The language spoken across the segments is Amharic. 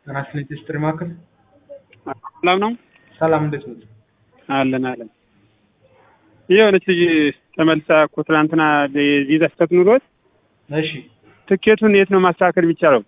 ትራንስሌት ስትሪ ማዕከል ሰላም ነው። ሰላም እንዴት ነው? አለን የሆነች ልጅ ተመልሳ እኮ ትናንትና ቪዛ ስትኖር እሺ ትኬቱን የት ነው ማስተካከል የሚቻለው?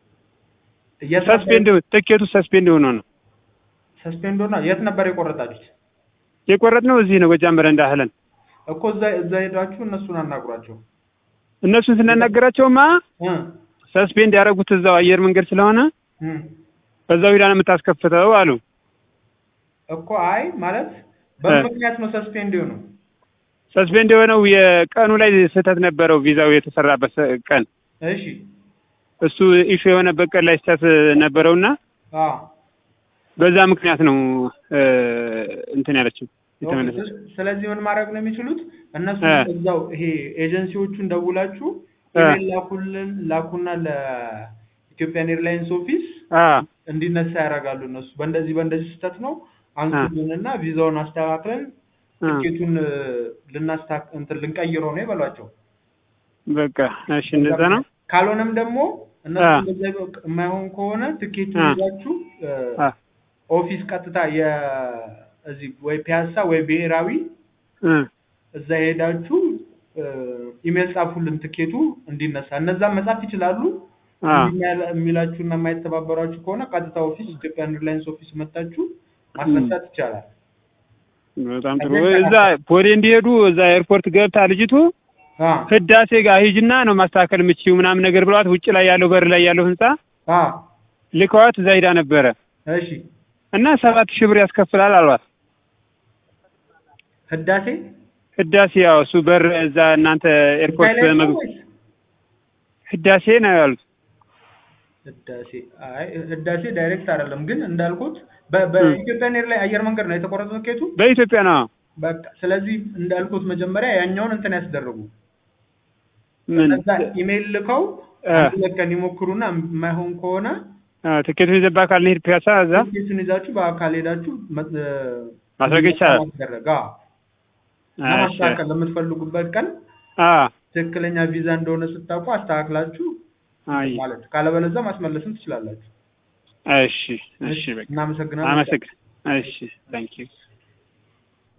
ትኬቱ ሰስፔንድ ሆኖ ነው። ሰስፔንድ ሆኖ የት ነበር የቆረጣችሁት? የቆረጥነው እዚህ ነው ጎጃም በረንዳ አህለን እኮ እዛ ሄዳችሁ እነሱን አናግሯቸው። እነሱን ስናናገራቸውማ ሰስፔንድ ያደረጉት እዛው አየር መንገድ ስለሆነ በዛው ሄዳ ነው የምታስከፍተው አሉ እኮ። አይ ማለት በምክንያት ነው ሰስፔንድ የሆነው። ሰስፔንድ የሆነው የቀኑ ላይ ስህተት ነበረው ቪዛው የተሰራበት ቀን። እሺ እሱ ኢሹ የሆነበት ቀን ላይ ስህተት ነበረውና በዛ ምክንያት ነው እንትን ያለችው የተመለሰችው። ስለዚህ ምን ማድረግ ነው የሚችሉት? እነሱ እዛው ይሄ ኤጀንሲዎቹን ደውላችሁ ኢሜል ላኩና ለኢትዮጵያን ኤርላይንስ ኦፊስ እንዲነሳ ያደርጋሉ። እነሱ በእንደዚህ ስህተት ነው አንሱልንና ቪዛውን አስተካክለን ትኬቱን ልንቀይረው ነው ይበሏቸው። በቃ እሺ እንደዛ ነው። ካልሆነም ደግሞ እነሱ እንደዛ የማይሆን ከሆነ ትኬቱን ይዛችሁ ኦፊስ ቀጥታ እዚህ ወይ ፒያሳ ወይ ብሔራዊ እዛ ሄዳችሁ ኢሜል ጻፉልን ትኬቱ እንዲነሳ። እነዛም መጻፍ ይችላሉ። የሚላችሁና የማይተባበራችሁ ከሆነ ቀጥታ ኦፊስ ኢትዮጵያን ኤርላይንስ ኦፊስ መጣችሁ ማስነሳት ይቻላል። በጣም ጥሩ። እዛ ፖሪ እንዲሄዱ እዛ ኤርፖርት ገብታ ልጅቱ ህዳሴ ጋር ሂጅና ነው ማስተካከል የምትችይው ምናምን ነገር ብለዋት ውጭ ላይ ያለው በር ላይ ያለው ህንጻ ልከዋት እዛ ሄዳ ነበረ። እሺ እና 7000 ብር ያስከፍላል አሏት። ህዳሴ ያው እሱ በር እዛ እናንተ ኤርፖርት ህዳሴ ነው ያሉት። ህዳሴ ዳይሬክት አይደለም ግን እንዳልኩት በኢትዮጵያን ኤር ላይ አየር መንገድ ነው የተቆረጠው ትኬቱ። በኢትዮጵያ ነው። በቃ ስለዚህ እንዳልኩት መጀመሪያ ያኛውን እንትን ያስደርጉ። እዛ ኢሜል ልከው ለከን ይሞክሩና የማይሆን ከሆነ ትኬቱን ይዘባ ካል ነው ፒያሳ እዛ ትኬቱን ይዛችሁ በአካል ሄዳችሁ ማስረግ ይቻላል። ማስተካከል ለምትፈልጉበት ቀን ትክክለኛ ቪዛ እንደሆነ ስታውቁ አስተካክላችሁ ማለት ካለበለዚያ ማስመለስም ትችላላችሁ። እሺ በቃ እናመሰግናለን። እሺ ታንኪዩ